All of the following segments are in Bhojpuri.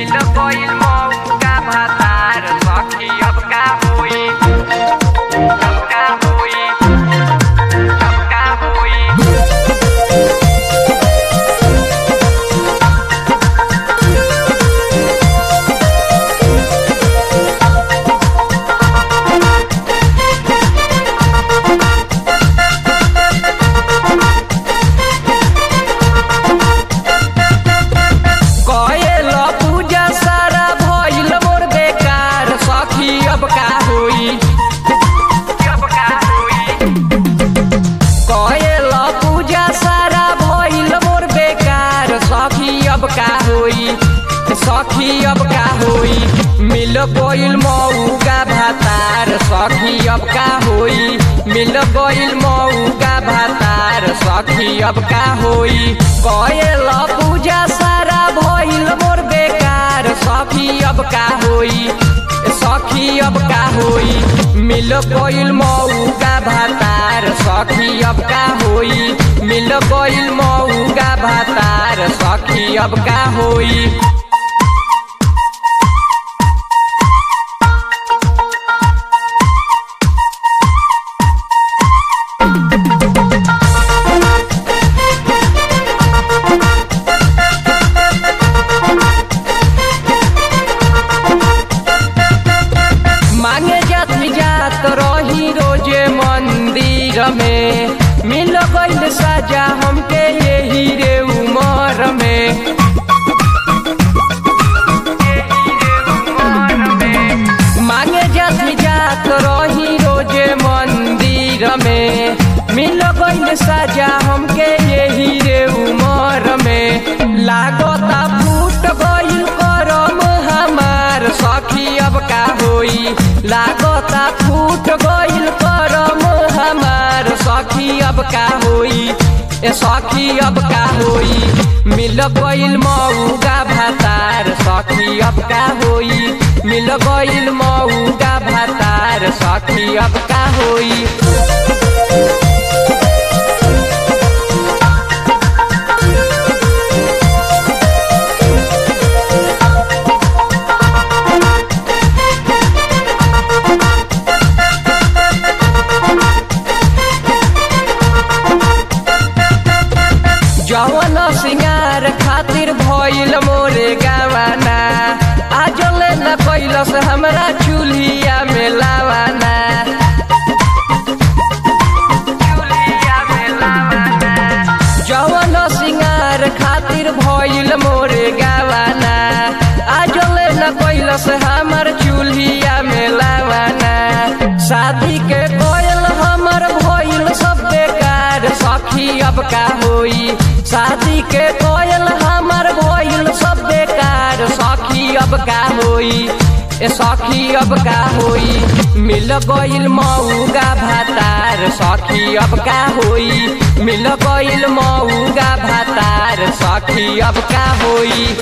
मिल गइल मौका भातार सखी अब का होई अब का होई अब का होई। सखी अब का होई मिल गइल मौका भातार सखी अब का होई मिल गइल मौका भातार सखी अब का होई। कइल पूजा सारा भइल मोर बेकार सखी अब का होई सखी अब का होई मिल गइल मौका भातार सखी अब का होई मिल गइल मौका भातार सखी अब का होई। रही रोजे मंदिर में मिल गइल सजा हमके यही रे उमर में मांगे जात रही रोजे मंदिर में मिल गइल सजा हमके यही रे उमर में। लागता फूट गइल करम हमार सखी अब का होई लागता फूट गइल करम हमार सखी अब का होई सखी अब का होई मिल गइल मौका भातार सखी अब का होई मिल गइल मौका भातार सखी अब का होई। जवन सिंगार खातिर भइल मोरे गावाना आजले न कैलस हमरा चूल्हिया में लावाना जवन सिंगार खातिर भइल मोरे गावाना आजले न कैलस हमर चूल्हिया में लावाना। शादी के कोयल हमर भइल सब बेकार सखी अब का होई शादी के कोयल हमर भइल सब बेकार सखी अब का होई सखी अब का होई मिल गइल मौका भातार सखी अब का होई मिल गइल मौका भातार सखी अब का होई।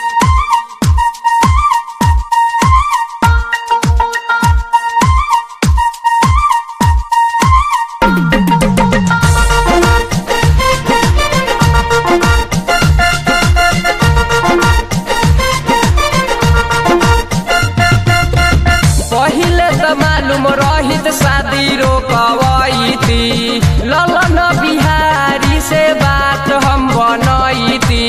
मालूम रहित शादी रोकवैती ललन बिहारी से बात हम बनैती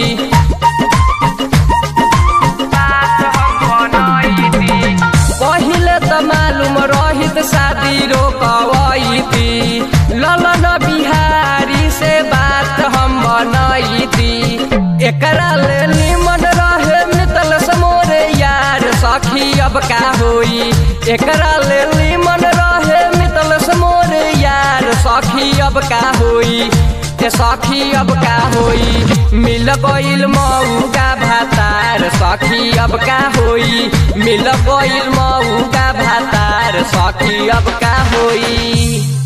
पहिले त मालूम रहित शादी रोकवैती ललन बिहारी से बात हम बनैती। एकरा ले निमन रहे मितल समोरे यार सखी अब का होई एकरा ले निमन रहे मितल समोरे यार सखी अब का होई सखी अब का होई मिल गइल मौका भातार सखी अब का होई मिल गइल मौका भातार सखी अब का होई।